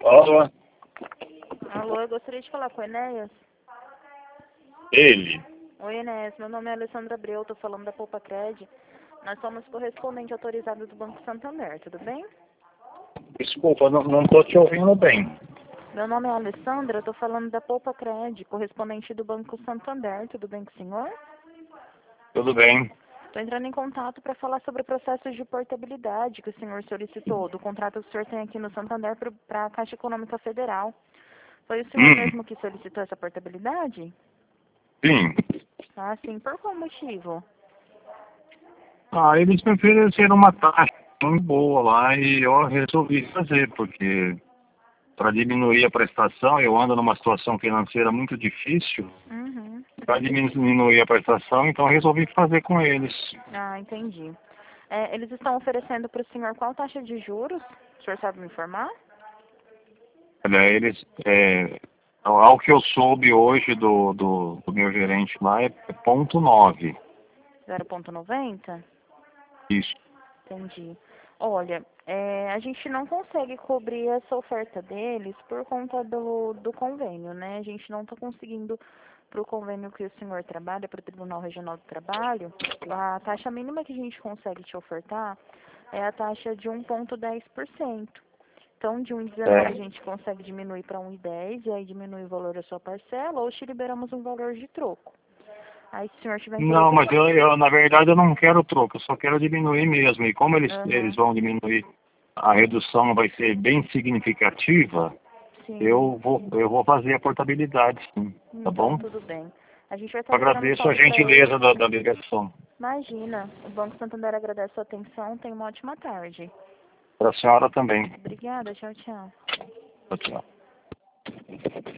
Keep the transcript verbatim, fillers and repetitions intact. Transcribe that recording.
Alô? Alô, eu gostaria de falar com o Enéas. Ele? Oi, Enéas, meu nome é Alessandra Abreu, estou falando da Poupa Cred. Nós somos correspondente autorizado do Banco Santander, tudo bem? Desculpa, não, não tô te ouvindo bem. Meu nome é Alessandra, estou falando da Poupa Cred, correspondente do Banco Santander, tudo bem com o senhor? Tudo bem. Estou entrando em contato para falar sobre o processo de portabilidade que o senhor solicitou, do contrato que o senhor tem aqui no Santander para a Caixa Econômica Federal. Foi o senhor Hum, mesmo que solicitou essa portabilidade? sim. Ah, sim. Por qual motivo? Ah, eles me ofereceram uma taxa muito boa lá e eu resolvi fazer, porque para diminuir a prestação, eu ando numa situação financeira muito difícil. Uhum. Para diminuir a prestação, então eu resolvi fazer com eles. Ah, entendi. É, eles estão oferecendo para o senhor qual taxa de juros? O senhor sabe me informar? Olha, eles, é, ao ao que eu soube hoje do, do, do meu gerente lá, é ponto nove. zero vírgula noventa? Isso. Entendi. Olha, é, a gente não consegue cobrir essa oferta deles por conta do, do convênio, né? A gente não está conseguindo, para o convênio que o senhor trabalha, para o Tribunal Regional do Trabalho, a taxa mínima que a gente consegue te ofertar é a taxa de um vírgula dez por cento. Então, de um vírgula dezenove a É. gente consegue diminuir para um vírgula dez e aí diminui o valor da sua parcela, ou te liberamos um valor de troco. Aí, se o senhor tiver Não, interesse... mas eu, eu, na verdade, eu não quero troco, eu só quero diminuir mesmo. E como eles, eles Aham, vão diminuir, a redução vai ser bem significativa, sim. eu vou, eu vou fazer a portabilidade, sim. Tá Então, bom? tudo bem. A gente vai estar ligando Agradeço só a para eles. gentileza da, da ligação. Imagina, o Banco Santander agradece a sua atenção. Tenha uma ótima tarde. Para a senhora também. Obrigada, tchau, tchau. Tchau, tchau.